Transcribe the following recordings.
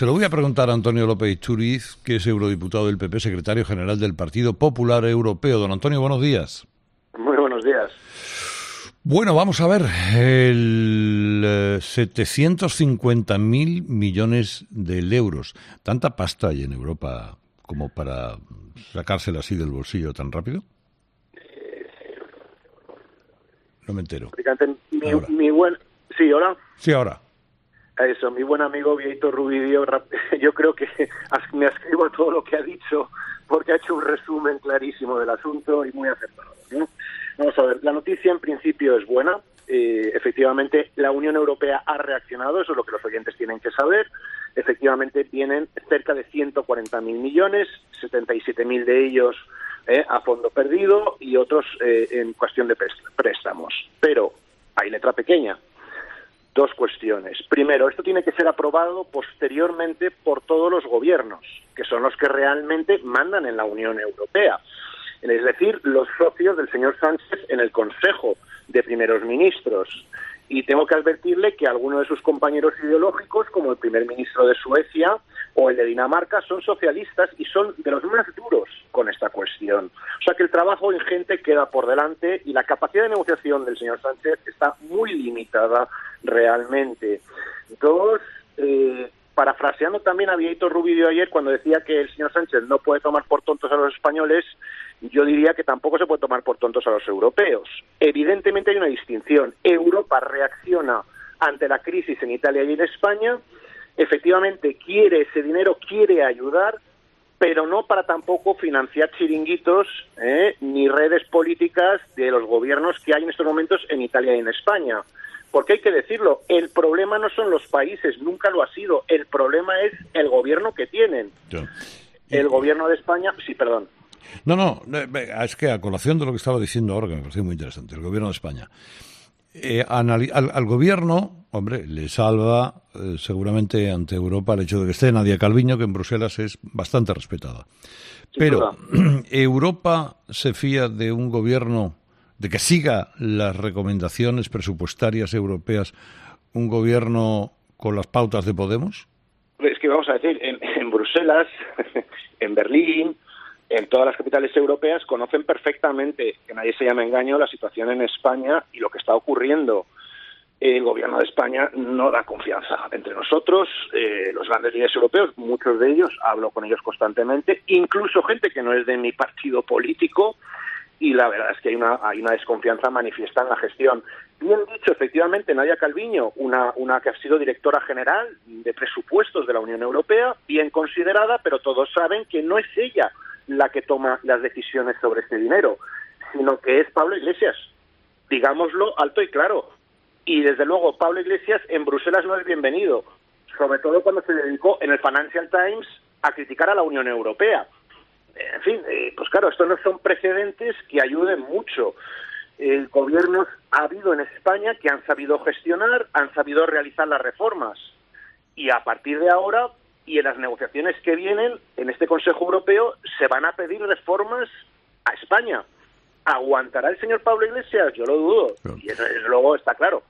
Te lo voy a preguntar a Antonio López Istúriz, que es eurodiputado del PP, secretario general del Partido Popular Europeo. Don Antonio, buenos días. Muy buenos días. Bueno, vamos a ver, el 750.000 millones de euros. ¿Tanta pasta hay en Europa como para sacársela así del bolsillo tan rápido? No me entero. Sí, ¿hola? Sí, ahora. Eso, mi buen amigo Vieito Rubidio, yo creo que me ascribo a todo lo que ha dicho, porque ha hecho un resumen clarísimo del asunto y muy acertado, ¿no? Vamos a ver, la noticia en principio es buena. Efectivamente, la Unión Europea ha reaccionado, eso es lo que los oyentes tienen que saber. Efectivamente, vienen cerca de 140.000 millones, 77.000 de ellos a fondo perdido y otros en cuestión de préstamos. Pero hay letra pequeña. Dos cuestiones. Primero, esto tiene que ser aprobado posteriormente por todos los gobiernos, que son los que realmente mandan en la Unión Europea. Es decir, los socios del señor Sánchez en el Consejo de Primeros Ministros. Y tengo que advertirle que algunos de sus compañeros ideológicos, como el primer ministro de Suecia o el de Dinamarca, son socialistas y son de los más duros con esta cuestión. O sea que el trabajo ingente queda por delante y la capacidad de negociación del señor Sánchez está muy limitada realmente. Dos, parafraseando también a Vieito Rubidio ayer cuando decía que el señor Sánchez no puede tomar por tontos a los españoles, yo diría que tampoco se puede tomar por tontos a los europeos. Evidentemente hay una distinción. Europa reacciona ante la crisis en Italia y en España, efectivamente quiere ese dinero, quiere ayudar, pero no para tampoco financiar chiringuitos ni redes políticas de los gobiernos que hay en estos momentos en Italia y en España. Porque hay que decirlo, el problema no son los países, nunca lo ha sido, el problema es el gobierno que tienen. El gobierno de España, sí, perdón. No, es que a colación de lo que estaba diciendo ahora, que me pareció muy interesante, el gobierno de España. Al gobierno, hombre, le salva seguramente ante Europa el hecho de que esté Nadia Calviño, que en Bruselas es bastante respetada. Pero Europa se fía de un gobierno, de que siga las recomendaciones presupuestarias europeas, un gobierno con las pautas de Podemos. Es que vamos a decir, en Bruselas, en Berlín, en todas las capitales europeas conocen perfectamente, que nadie se llame engaño, la situación en España y lo que está ocurriendo. El gobierno de España no da confianza entre nosotros, los grandes líderes europeos, muchos de ellos, hablo con ellos constantemente, incluso gente que no es de mi partido político, y la verdad es que hay una desconfianza manifiesta en la gestión. Bien dicho, efectivamente, Nadia Calviño, una que ha sido directora general de presupuestos de la Unión Europea, bien considerada, pero todos saben que no es ella la que toma las decisiones sobre este dinero, sino que es Pablo Iglesias. Digámoslo alto y claro. Y desde luego Pablo Iglesias en Bruselas no es bienvenido, sobre todo cuando se dedicó en el Financial Times a criticar a la Unión Europea. En fin, pues claro, estos no son precedentes que ayuden mucho. Gobiernos ha habido en España que han sabido gestionar, han sabido realizar las reformas. Y a partir de ahora, y en las negociaciones que vienen, en este Consejo Europeo, se van a pedir reformas a España. ¿Aguantará el señor Pablo Iglesias? Yo lo dudo. Y eso, luego está claro.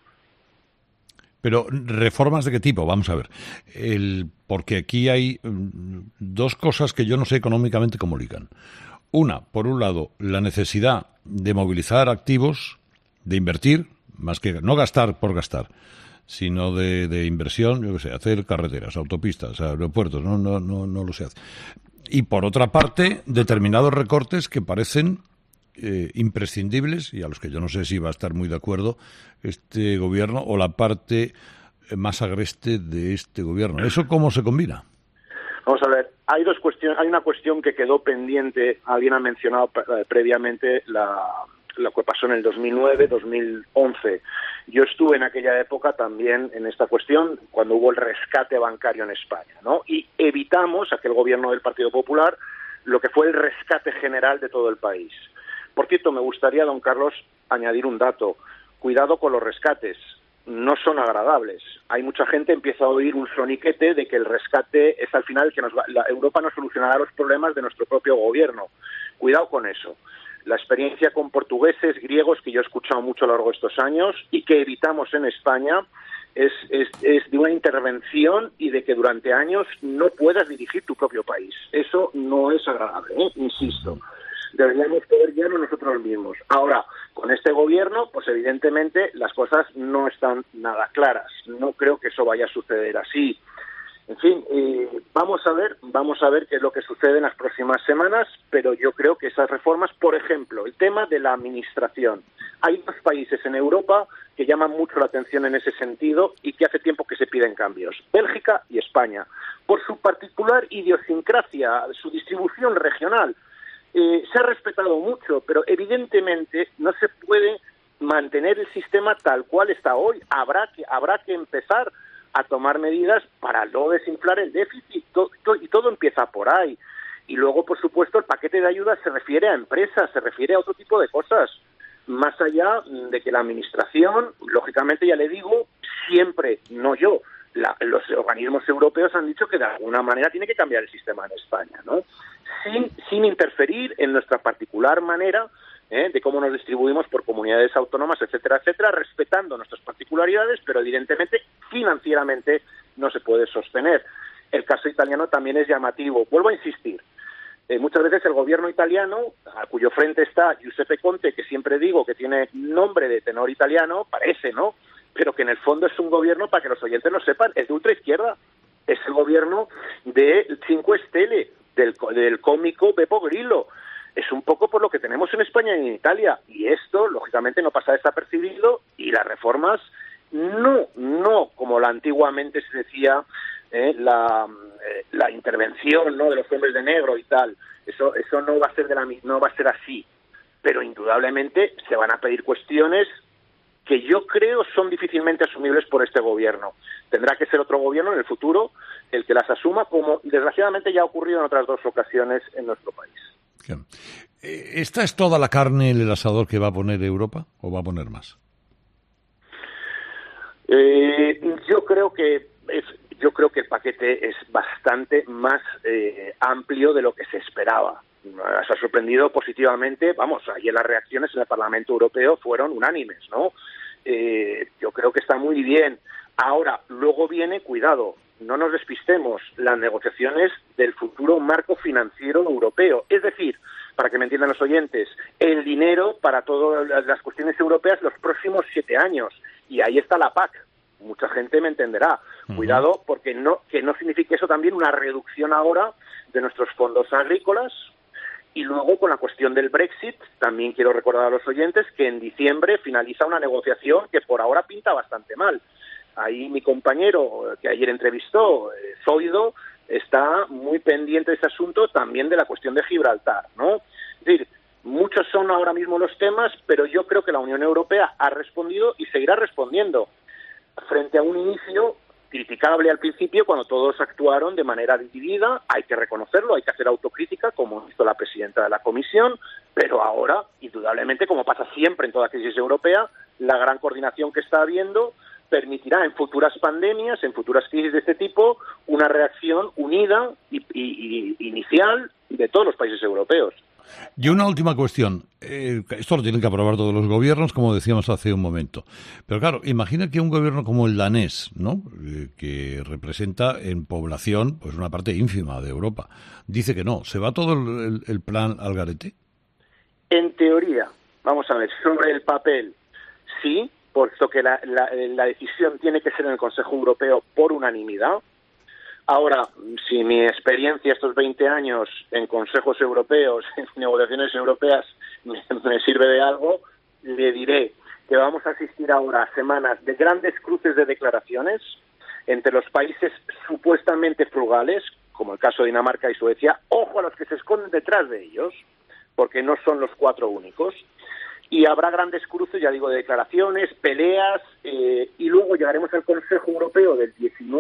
Pero, ¿reformas de qué tipo? Vamos a ver. Porque aquí hay dos cosas que yo no sé económicamente cómo ligan. Una, por un lado, la necesidad de movilizar activos, de invertir, más que no gastar por gastar, sino de inversión, yo qué sé, hacer carreteras, autopistas, aeropuertos, no lo se hace. Y por otra parte, determinados recortes que parecen imprescindibles y a los que yo no sé si va a estar muy de acuerdo este gobierno o la parte más agreste de este gobierno. ¿Eso cómo se combina? Vamos a ver, hay dos cuestiones. Hay una cuestión que quedó pendiente. Alguien ha mencionado previamente lo que pasó en el 2009, 2011. Yo estuve en aquella época también en esta cuestión cuando hubo el rescate bancario en España, ¿no? Y evitamos, aquel gobierno del Partido Popular, lo que fue el rescate general de todo el país. Por cierto, me gustaría, don Carlos, añadir un dato. Cuidado con los rescates. No son agradables. Hay mucha gente que empieza a oír un soniquete de que el rescate es al final que Europa no solucionará los problemas de nuestro propio gobierno. Cuidado con eso. La experiencia con portugueses, griegos, que yo he escuchado mucho a lo largo de estos años y que evitamos en España, es de una intervención y de que durante años no puedas dirigir tu propio país. Eso no es agradable, insisto. Deberíamos poder guiarnos nosotros mismos. Ahora, con este gobierno, pues evidentemente las cosas no están nada claras. No creo que eso vaya a suceder así. En fin, vamos a ver qué es lo que sucede en las próximas semanas, pero yo creo que esas reformas, por ejemplo, el tema de la administración. Hay dos países en Europa que llaman mucho la atención en ese sentido y que hace tiempo que se piden cambios. Bélgica y España, por su particular idiosincrasia, su distribución regional. Se ha respetado mucho, pero evidentemente no se puede mantener el sistema tal cual está hoy. Habrá que empezar a tomar medidas para no desinflar el déficit, y todo empieza por ahí. Y luego, por supuesto, el paquete de ayudas se refiere a empresas, se refiere a otro tipo de cosas, más allá de que la administración, lógicamente, ya le digo, siempre, no yo, los organismos europeos han dicho que de alguna manera tiene que cambiar el sistema en España, ¿no? Sin interferir en nuestra particular manera de cómo nos distribuimos por comunidades autónomas, etcétera, etcétera, respetando nuestras particularidades, pero evidentemente financieramente no se puede sostener. El caso italiano también es llamativo. Vuelvo a insistir, muchas veces el gobierno italiano, a cuyo frente está Giuseppe Conte, que siempre digo que tiene nombre de tenor italiano, parece, ¿no?, pero que en el fondo es un gobierno, para que los oyentes lo sepan, es de ultraizquierda. Es el gobierno de Cinque Stelle, del cómico Beppe Grillo. Es un poco por lo que tenemos en España y en Italia. Y esto, lógicamente, no pasa desapercibido, y las reformas no como la antiguamente se decía, la intervención, ¿no?, de los hombres de negro y tal. Eso no va a ser no va a ser así. Pero indudablemente se van a pedir cuestiones que yo creo son difícilmente asumibles por este gobierno. Tendrá que ser otro gobierno en el futuro el que las asuma, como desgraciadamente ya ha ocurrido en otras 2 ocasiones en nuestro país. ¿Esta es toda la carne en el asador que va a poner Europa o va a poner más? Yo creo que el paquete es bastante más amplio de lo que se esperaba. Se ha sorprendido positivamente. Vamos, ayer las reacciones en el Parlamento Europeo fueron unánimes, ¿no? Yo creo que está muy bien. Ahora, luego viene, cuidado, no nos despistemos, las negociaciones del futuro marco financiero europeo. Es decir, para que me entiendan los oyentes, el dinero para todas las cuestiones europeas los próximos 7 años. Y ahí está la PAC. Mucha gente me entenderá. Cuidado, porque que no signifique eso también una reducción ahora de nuestros fondos agrícolas. Y luego, con la cuestión del Brexit, también quiero recordar a los oyentes que en diciembre finaliza una negociación que por ahora pinta bastante mal. Ahí mi compañero, que ayer entrevistó, Zoido, está muy pendiente de ese asunto, también de la cuestión de Gibraltar, ¿no? Es decir, muchos son ahora mismo los temas, pero yo creo que la Unión Europea ha respondido y seguirá respondiendo frente a un inicio criticable al principio, cuando todos actuaron de manera dividida. Hay que reconocerlo, hay que hacer autocrítica, como hizo la presidenta de la Comisión, pero ahora, indudablemente, como pasa siempre en toda crisis europea, la gran coordinación que está habiendo permitirá en futuras pandemias, en futuras crisis de este tipo, una reacción unida y inicial de todos los países europeos. Y una última cuestión. Esto lo tienen que aprobar todos los gobiernos, como decíamos hace un momento. Pero claro, imagina que un gobierno como el danés, ¿no?, que representa en población pues una parte ínfima de Europa, dice que no. ¿Se va todo el plan al garete? En teoría, vamos a ver, sobre el papel, sí, puesto que la decisión tiene que ser en el Consejo Europeo por unanimidad. Ahora, si mi experiencia estos 20 años en consejos europeos, en negociaciones europeas, me sirve de algo, le diré que vamos a asistir ahora a semanas de grandes cruces de declaraciones entre los países supuestamente frugales, como el caso de Dinamarca y Suecia. Ojo a los que se esconden detrás de ellos, porque no son los 4 únicos. Y habrá grandes cruces, ya digo, de declaraciones, peleas, y luego llegaremos al Consejo Europeo del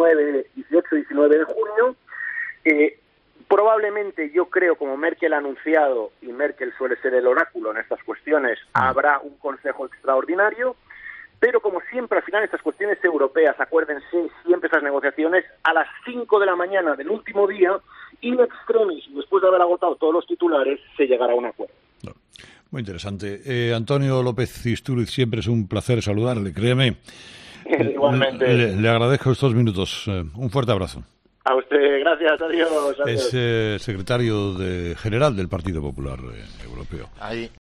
18-19 de junio. Probablemente, yo creo, como Merkel ha anunciado, y Merkel suele ser el oráculo en estas cuestiones, habrá un Consejo extraordinario, pero como siempre, al final, estas cuestiones europeas, acuérdense, siempre esas negociaciones, a las 5 de la mañana del último día, in extremis, después de haber agotado todos los titulares, se llegará a un acuerdo. No. Muy interesante. Antonio López Istúriz, siempre es un placer saludarle, créeme. Igualmente. Le agradezco estos minutos. Un fuerte abrazo. A usted, gracias, adiós. Es secretario general del Partido Popular Europeo. Ahí.